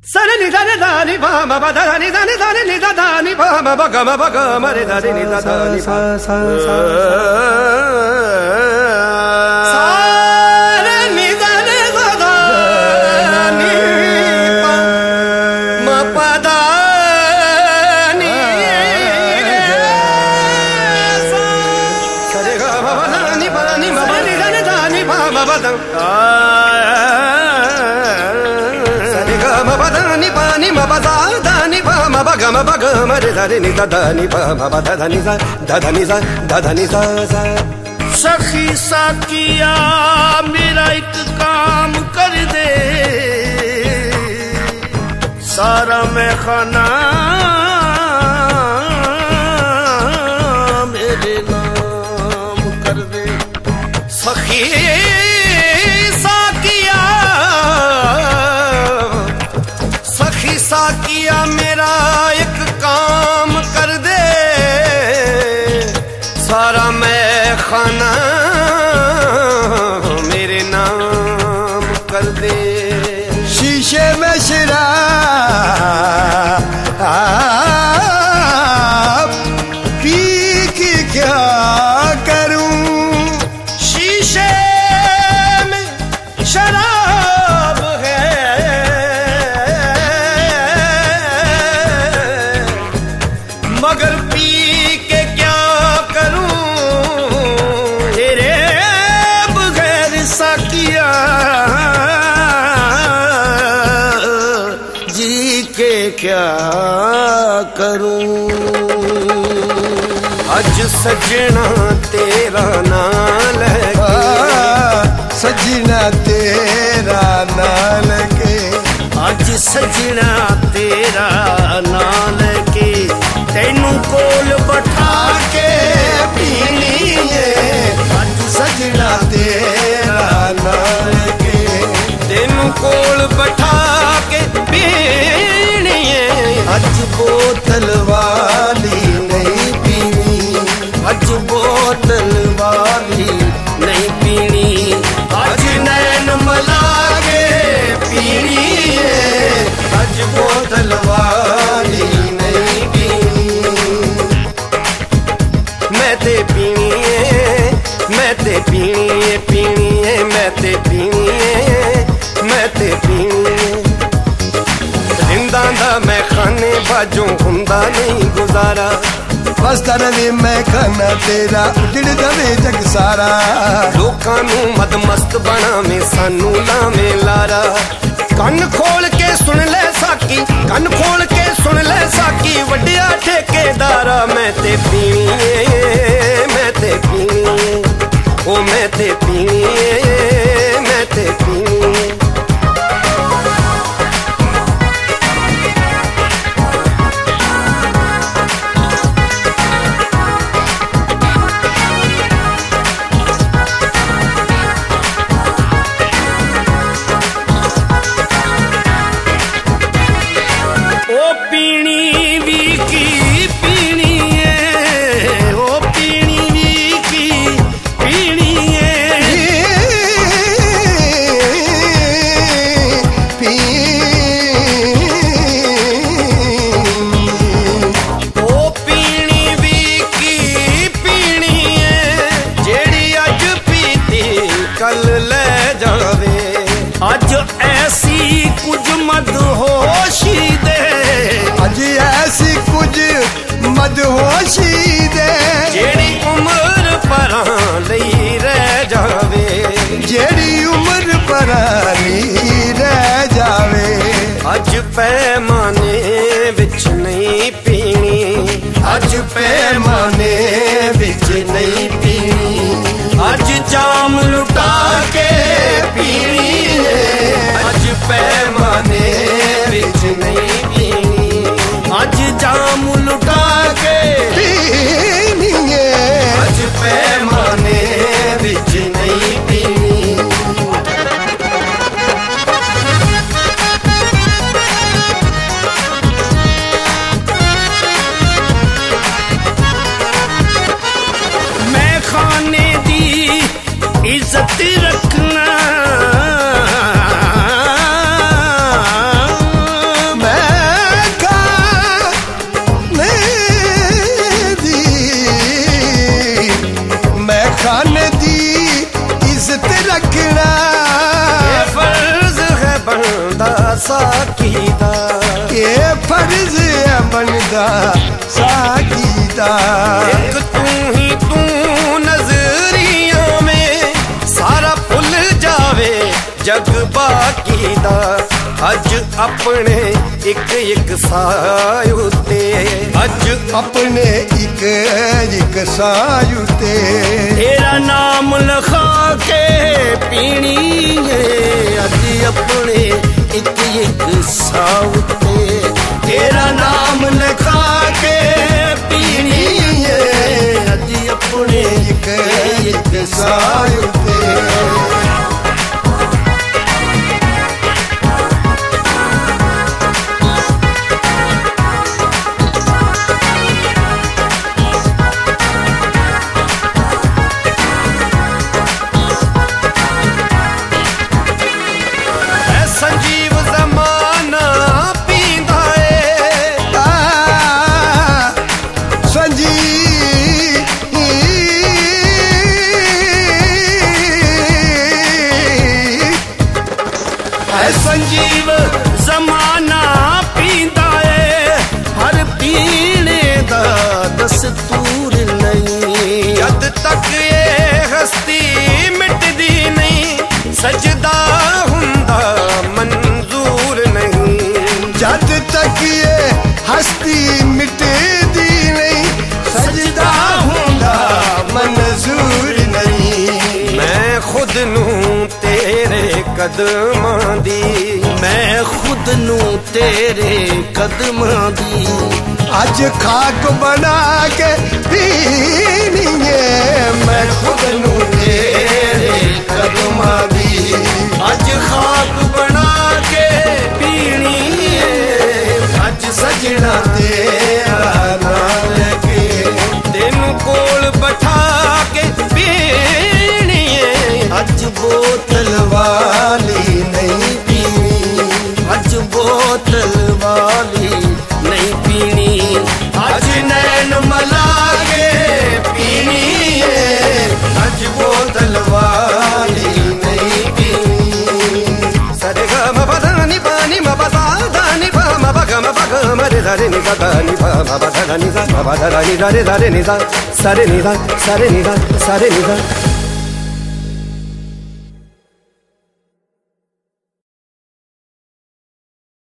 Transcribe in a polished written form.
Sare ni da ni ba ba ba da ni da ni ba ba ba ga ma ba ga ma re da ni da ni ba sa sare ni da ni ba ma pa da ni sa sare ga ma ba ni ma ba ni ba ma ba da ma ba ga ma re da ni da ni ba ma ba da ni sa सखी साकिया मेरा एक काम कर दे, सारा मैं खाना मेरे नाम कर दे। सखी साकिया सखी साकिया मेरा एक काम कर दे, सारा मैं खाना मेरे नाम कर दे। शीशे में शराब पी के क्या करूं, शीशे में शराब है मगर पी के क्या करूं, तेरे बगैर साकिया जी के क्या करूं। अज सजना तेरा नाल सजना तेरा नाल के, अज सजना तेरा नाल के, तेनू कोल बैठा के पीनी है। अज सजना तेरा नाल के, तेनू कोल बैठा के पीनी है। अज बोतल वाली नहीं पीनी, अज बोतल वाली नहीं पीनी, अज नैन मला के पीनी है। अज बोतल वाली नहीं पीनी। मैं ते पीनी है, मैं ते पीनी है, पीनी है, मैं ते पीनी है, मैं ते पीनी है। जिंदा दा मैं खाने बाजों हुंदा नहीं गुजारा, बसदा रवे मैं खाना तेरा उजड़ जावे जग सारा। लोकां नू मदमस्त बनावे सानू लावे लारा। कन खोल के सुन ले साकी, कन खोल के सुन ले साकी, वड्डिया ठेकेदारा। मैं ते पीनी है, मैं ते पीनी है, ओ मैं ते पीनी है, मैं ते पीनी है। अज ऐसी कुछ मदहोशी दे, अज ऐसी कुछ मदहोशी दे, जेड़ी उम्र परां लई रह जावे, जेड़ी उम्र परानी रह जावे। अज पैमाने विच नहीं पीनी, अज पैमाने विच नहीं पीनी, अज जाम लुटा के पीनी है। अज पैमाने विच नहीं पीनी, अज जाम लुटा के पीनी है। अज पैमाने विच नहीं पीनी। मैं खाने दी इज्जत रखना, साकी दा, ये फर्ज है बनदा साकी दा। एक तू ही तू नजरिया में सारा भुल जावे जग बाकी दा। अज अपने एक एक सायुते, अज अपने एक सायुते तेरा नाम लिखा के पीनी है। अज अपने एक साउते तेरा नाम लिखा के पीनी है। अज अपने एक सायुते संजीव जमाना पींदा है, संजीव जमाना पींदा है। हर पीने दा दस्तूर नहीं। जद तक ये हस्ती मिटदी नहीं सजदा हुंदा मंजूर नहीं। जद तक ये हस्ती मिटदी नहीं सजदा हुंदा मंजूर नहीं। मैं खुद नू तेरे कदमां दी, मैं खुद नू तेरे कदमां दी अज खाक बना के पीनी है। मैं खुद नू तेरे कदमां दी अज खाक बना के पीनी है। अज सजना तेरा नाल के तेन कोल बैठा के पीनी है। अज बोतल वाली नहीं पीनी, अज बोतल वाली नहीं पीनी। अज नैन मला के पीनी है। अज बोतल वाली नहीं पीनी। सरे ग म प ध नि प नि म प सा ध नि प म प ग म प ग म रे ध रे नि सा ध नि प म प ध नि सा म प ध नि ध रे नि सा सा रे नि सा सा रे नि सा सा रे नि सा।